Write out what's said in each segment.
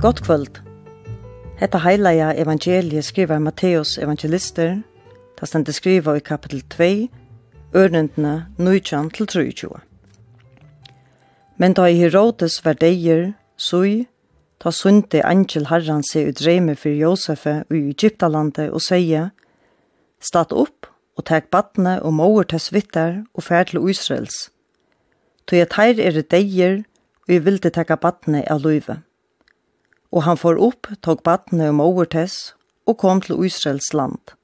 Gott kvöld. Hetta heilaja evangeliet skriver Matteus evangelister, ta stendur skriva i kapitel 2, ørnendene 19-23. Men da Herodes var deir, sui, ta sunte angel Herran seg ut reime for Josefe i Egyptalandet og sier, «Stat opp og tek badne og moer til svittar og fær til Israels. Tog jeg teir deir, og jeg ville teka badne av løyve. Og han får opp, tog badne og moer tess, og kom til Israels land.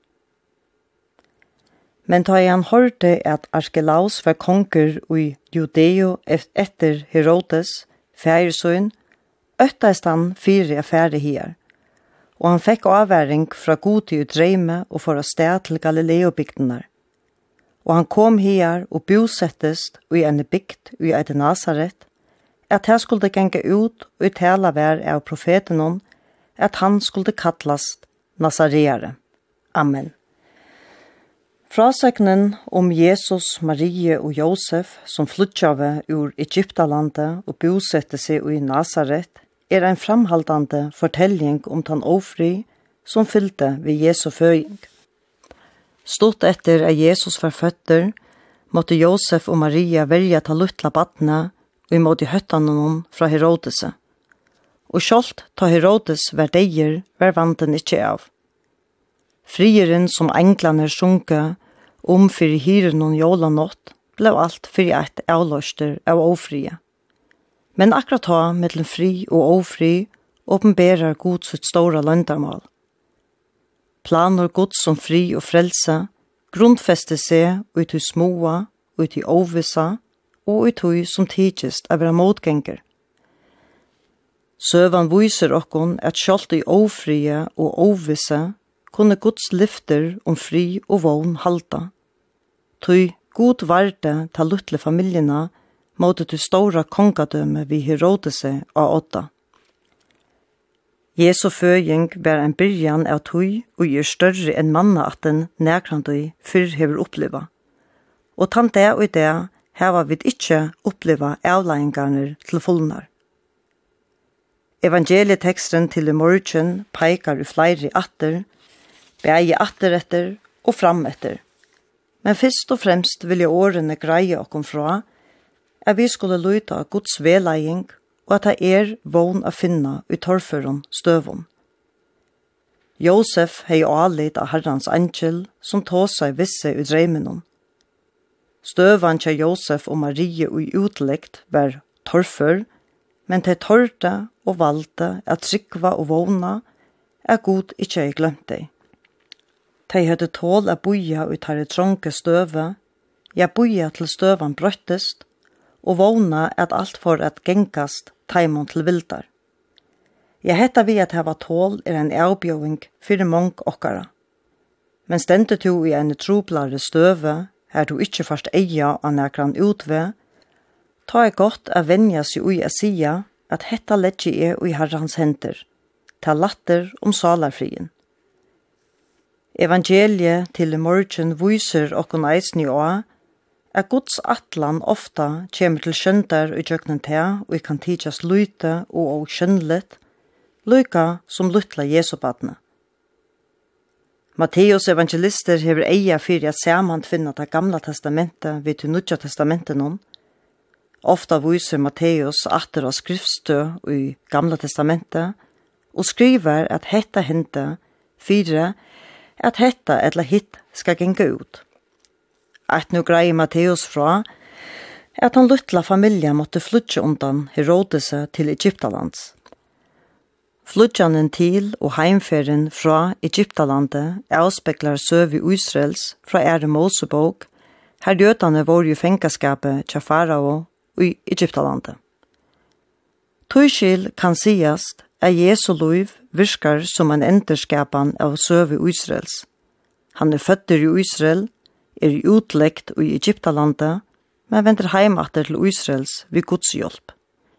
Men da han hørte at Arkelaus var konger i Judeo etter Herodes, færesøyn, øttest han fire affære her, og han fikk avværing fra god i utreime og for å sted til Galileo-bygdene. Og han kom her og bosettest i en bygd i et Nazaret, at han skulle genge ut og uttale hver av profeten at han skulle kallast Nazareere. Amen. Frasøknen om Jesus, Marie og Josef som flyttjave ur Egyptalandet og bosette seg i Nazaret en framhaldande fortelling om den ofri som fylte ved Jesu føying. Stort etter at Jesus var føtter, måtte Josef og Maria velge til luttla badne og imot høttanen fra Herodese. Og skjolt ta Herodes var deir, var vanten ikke av. Frieren som englene sjunke for hyren og jolanått, ble alt for et avløster av ofrie. Men akkurat ta mellom fri og ofri åpenberer Gud sitt store løndarmål. Planer Gud som fri og frelse grunnfester seg ut i småa, ut i ovissa og ut i som tidligst av være motgänger. Søvan viser okkon at skjolt i ofrie og ovisse kunne Guds lyfter om fri og vogn halda. Tøy god varde til luttle familjena måtte til stora kongadømme vi Herodese av åtta. Jesu føying var en byrjan av tøy og større enn manna at den nærkrandøy fyrr hever oppleva. Og tant det og det heva vi ikke oppleva avleiingarner til fullnar. Evangelieteksten til i morgen peikar i flere atter, beie atteretter og frametter. Men først og fremst vil jeg årene greie okkom fra at vi skulle lyta av Guds veleiing og at det vogn å finne i torføren støvun. Josef hei alit av Herrans angel som tog seg visse ut reimenon. Støvan til Josef og Marie og utlekt var torfør, men til torte og valgte at trykva og vogna God ikke hei glemt deg. De hadde tål å boja ut her i trånke støve, boja til støvan brøttest, og vågna at alt for at gengast taimon til vildar. Hetta vi at hava tål en avbjøving fyrir mong okkara. Men stendet du i en troblare støve, her du ikke først eia av nekran utve, ta godt å venja seg ui å sia at hetta letji i Herrans henter, ta latter om salarfrien. Evangeliet til morgen viser okkon eisni også at Guds atlan ofta kommer til skjøndar i jøknen til og kan tidjas lyte og skjønnlet, lyka som lytla Jesubadne. Matteus evangelister hever eia fyrir at saman finna det gamla testamentet vid til Nudja testamentet noen. Ofta viser Matteus atter av skriftstø i gamla testamentet og skriver at hetta hente fyrir at hetta eller hitt skal genge ut. At nu greier Matteus fra at han luttla familie måtte flytje undan Herodese til Egyptalands. Flytjanen til og heimferien fra Egyptalandet avspeklar søv i Israels fra Mosebok, her jødane var i fengaskapet til Farao i Egyptalandet. Tøyskil kan siast at Jesu liv virkar som en enderskapan av søv i Israels. Han føtter i Israel, i utlekt i Egyptalandet, men venter heimater til Israels ved Guds hjelp.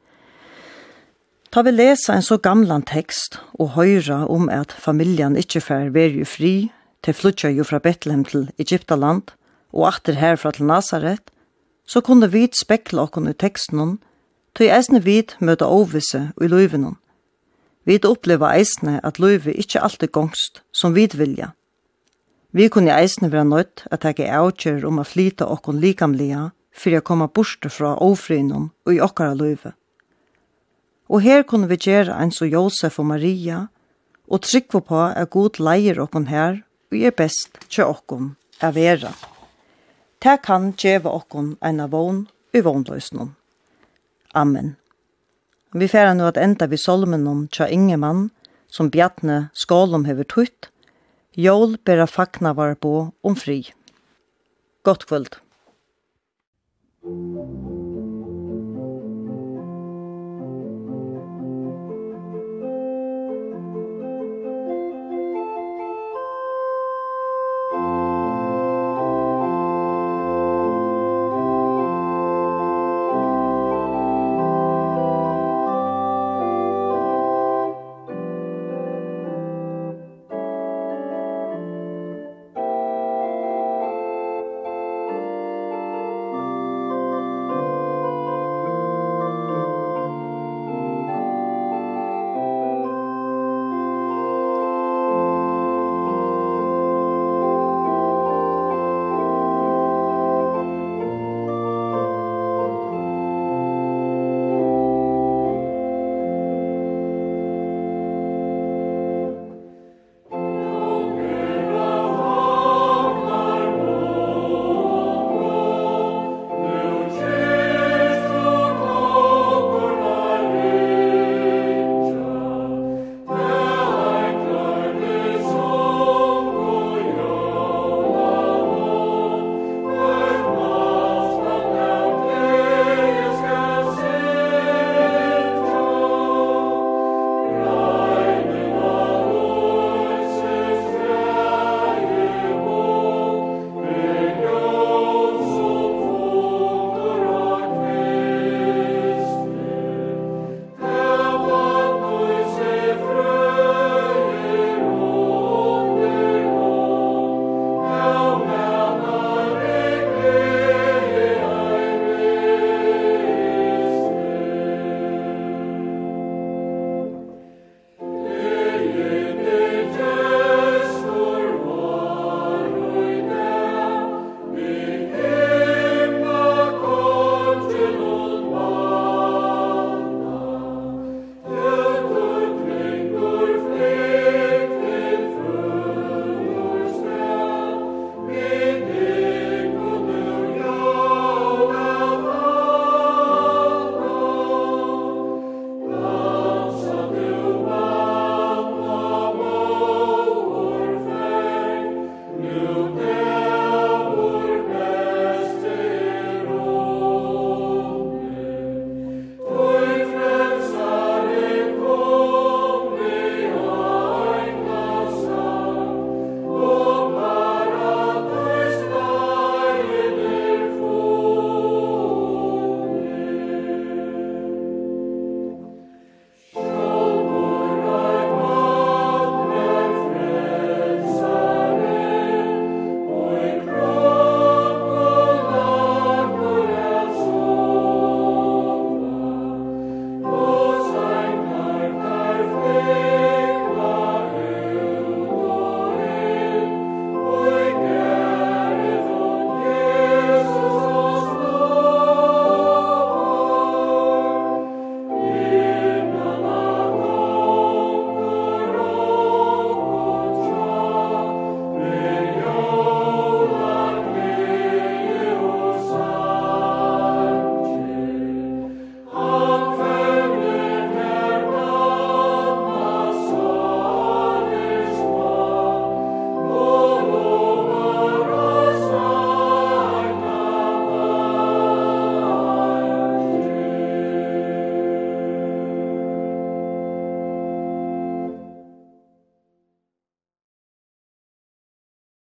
Ta vi lesa en så gamlan tekst og høyra om at familjen ikke får være fri til flytja jo fra Betlehem til Egyptaland og atter herfra til Nazaret, så kunne vi spekla okkon i teksten til eisne vid møte ovisse i løyvenon. Vi opplever eisne at løyve ikke alltid gongst som vi vilja. Vi kunne eisne være nødt at jeg avgjør om å flyta okkon likamlige for å komme bort fra ofrinom og i okkara løyve. Og her kunne vi gjøre en så Josef og Maria og trykke på at God leier okkon her og best til okkon å være. Det kan gjøre okkon en vån i vånløsnen. Amen. Vi færer nå at enda vi solmen om tja Ingemann, som Bjarne Skålom hever tutt, Jól bera fakna var på om fri. Godt kvöld.